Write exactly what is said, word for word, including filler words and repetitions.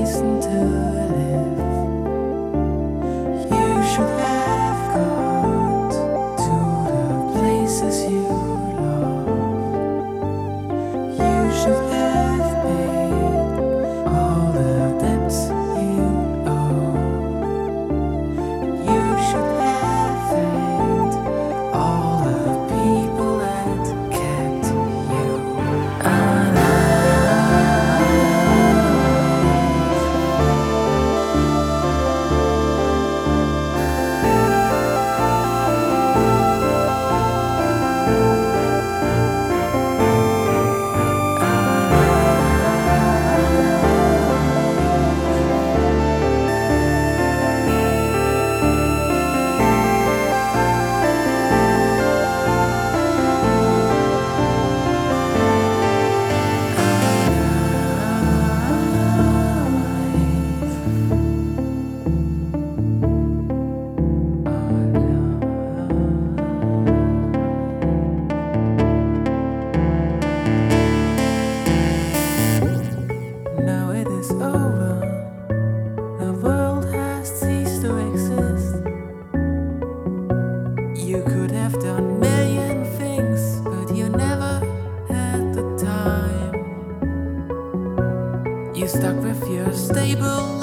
reason to live. You should have got to the places you love. You should have paid all the debts you owe. You should have thanked all the people that kept you Now it is over. The world has ceased to exist. You could have done million things, but you never had the time. You stuck with your stable